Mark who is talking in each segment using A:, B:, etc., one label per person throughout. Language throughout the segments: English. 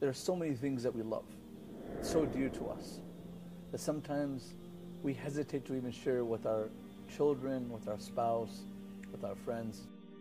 A: There are so many things that we love, so dear to us, that sometimes we hesitate to even share with our children, with our spouse, with our friends.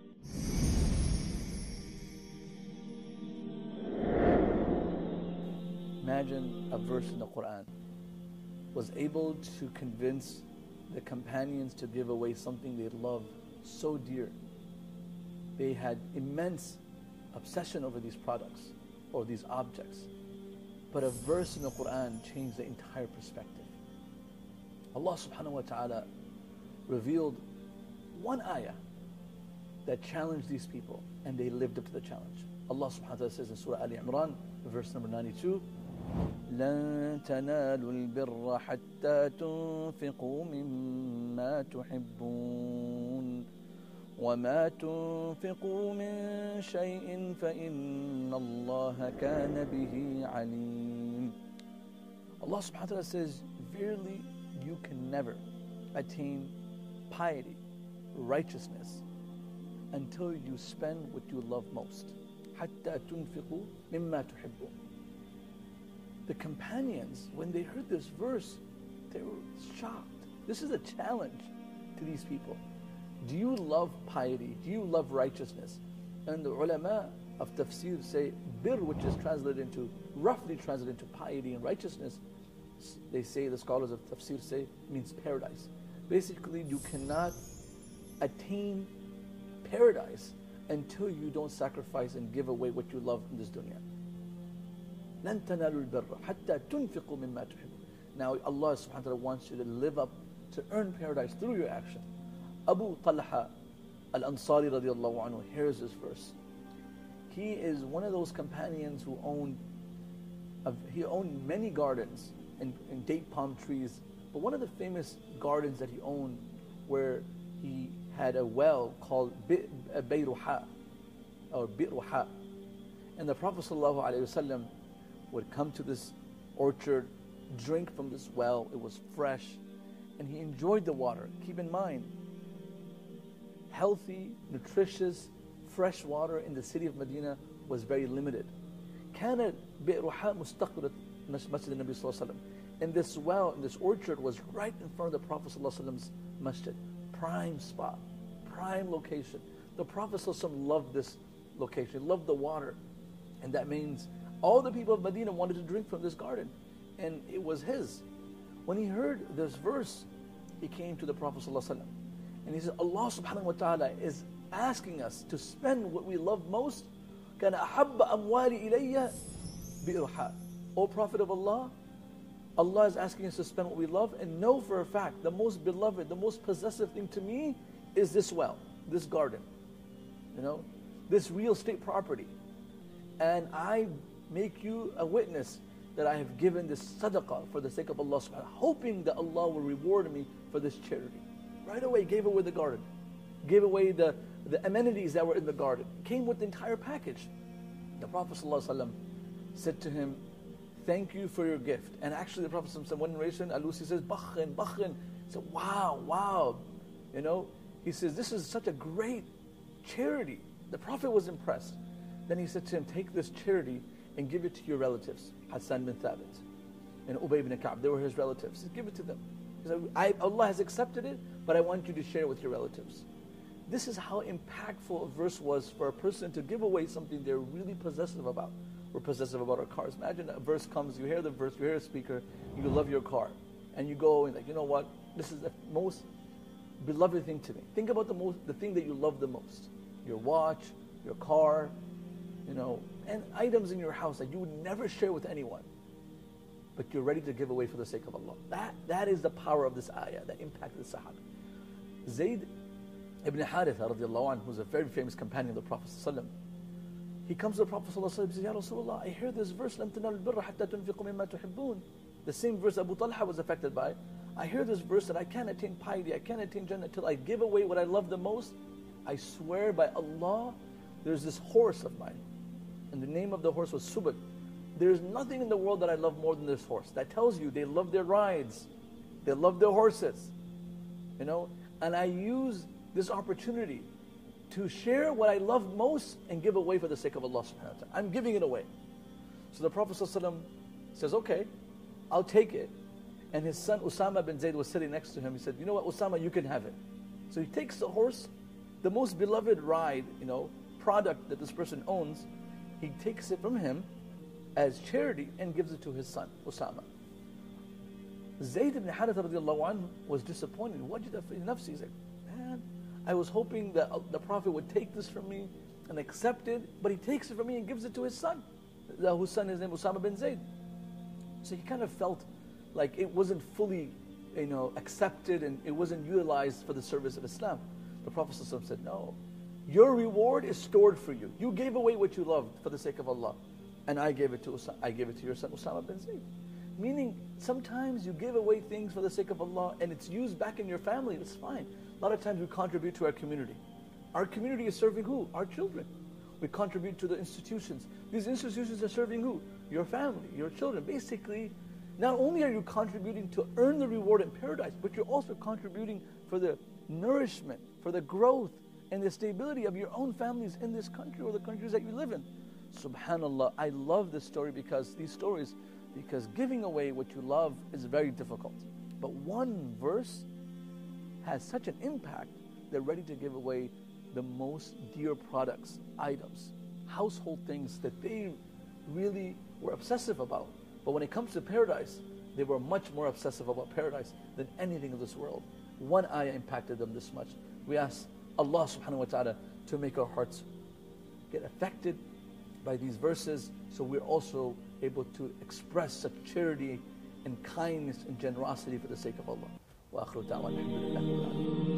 A: Imagine a verse in the Quran was able to convince the companions to give away something they loved so dear. They had immense obsession over these products or these objects. But a verse in the Quran changed the entire perspective. Allah subhanahu wa ta'ala revealed one ayah that challenged these people, and they lived up to the challenge. Allah subhanahu wa ta'ala says in Surah Ali Imran, verse number 92, لن تنالوا البر حتى تنفقوا مما تحبون وما تنفقوا من شيء فإن الله كان به عليم. Allah subhanahu wa ta'ala says, verily you can never attain piety, righteousness, until you spend what you love most. حتى تنفقوا مما تحبون. The companions, when they heard this verse, they were shocked. This is a challenge to these people. Do you love piety? Do you love righteousness? And the ulama of tafsir say, bir, which is roughly translated into piety and righteousness, they say, the scholars of tafsir say, means paradise. Basically, you cannot attain paradise until you don't sacrifice and give away what you love in this dunya. لن تنالوا البر حتى تنفقوا مما تحبون. Now Allah subhanahu wa ta'ala wants you to live up to earn paradise through your action. Abu Talha al-Ansari radiallahu anhu hears this verse. He is one of those companions who owned many gardens and date palm trees. But one of the famous gardens that he owned, where he had a well called Bayruha or Bi'ruha. And the Prophet sallallahu alaihi wasallam would come to this orchard, drink from this well. It was fresh, and he enjoyed the water. Keep in mind, healthy, nutritious, fresh water in the city of Medina was very limited. كانت بئرها مستقبلة مسجد النبي صلى الله عليه وسلم. And this well, this orchard was right in front of the Prophet صلى الله عليه وسلم's masjid. Prime spot, prime location. The Prophet صلى الله عليه وسلم loved this location, loved the water. And that means all the people of Medina wanted to drink from this garden, and it was his. When he heard this verse, he came to the Prophet ﷺ, and he said, Allah subhanahu wa ta'ala is asking us to spend what we love most. كَانَ أَحَبَّ أَمْوَالِ إِلَيَّ بِإِرْحَاء. O Prophet of Allah, Allah is asking us to spend what we love, and know for a fact, the most beloved, the most possessive thing to me is this well, this garden, this real estate property. And I make you a witness that I have given this sadaqah for the sake of Allah subhanahu wa ta'ala, hoping that Allah will reward me for this charity. Right away gave away the garden, gave away the amenities that were in the garden, came with the entire package. The Prophet ﷺ said to him, thank you for your gift. And actually the Prophet ﷺ, one narration, Alusi says, bakhin, bakhin. He said, wow. He says, this is such a great charity. The Prophet was impressed. Then he said to him, take this charity and give it to your relatives. Hassan bin Thabit and Ubay ibn Ka'b, they were his relatives. He said, give it to them. He said, Allah has accepted it, but I want you to share it with your relatives. This is how impactful a verse was for a person to give away something they're really possessive about. We're possessive about our cars. Imagine a verse comes, you hear the verse, you hear a speaker, you love your car, and you go and you know what, this is the most beloved thing to me. Think about the thing that you love the most. Your watch, your car, and items in your house that you would never share with anyone, but you're ready to give away for the sake of Allah. That is the power of this ayah that impacted the Sahaba. Zayd ibn Haritha radiallahu anhu, who's a very famous companion of the Prophet ﷺ, he comes to the Prophet ﷺ and says, Ya Rasulullah, I hear this verse, لَن تَنَالُوا الْبِرَّ حَتَّى تُنْفِقُوا مِمَّا تُحِبُّونَ. The same verse Abu Talha was affected by. I hear this verse that I can't attain piety, I can't attain Jannah until I give away what I love the most. I swear by Allah, there's this horse of mine, and the name of the horse was Subad. There's nothing in the world that I love more than this horse. That tells you they love their rides, they love their horses, and I use this opportunity to share what I love most and give away for the sake of Allah subhanahu wa ta'ala. I'm giving it away. So the Prophet ﷺ says, okay, I'll take it. And his son Usama bin Zayd was sitting next to him. He said, you know what, Usama, you can have it. So he takes the horse, the most beloved ride, product that this person owns. He takes it from him as charity and gives it to his son, Usama. Zayd ibn Haritha radiallahu anhu was disappointed. Wajida fi nafsi. He's like, man, I was hoping that the Prophet would take this from me and accept it, but he takes it from me and gives it to his son, whose son is named Usama bin Zayd. So he kind of felt like it wasn't fully, accepted, and it wasn't utilized for the service of Islam. The Prophet ﷺ said, no, your reward is stored for you. You gave away what you loved for the sake of Allah, and I gave it to your son Usama bin Zayd. Meaning, sometimes you give away things for the sake of Allah, and it's used back in your family. That's fine. A lot of times we contribute to our community. Our community is serving who? Our children. We contribute to the institutions. These institutions are serving who? Your family, your children. Basically, not only are you contributing to earn the reward in paradise, but you're also contributing for the nourishment, for the growth, and the stability of your own families in this country or the countries that you live in. Subhanallah, I love this story because giving away what you love is very difficult. But one verse has such an impact, they're ready to give away the most dear products, items, household things that they really were obsessive about. But when it comes to paradise, they were much more obsessive about paradise than anything of this world. One ayah impacted them this much. We ask Allah subhanahu wa ta'ala to make our hearts get affected by these verses, so we're also able to express such charity and kindness and generosity for the sake of Allah. Wa akhiru da'wana alhamdulillah.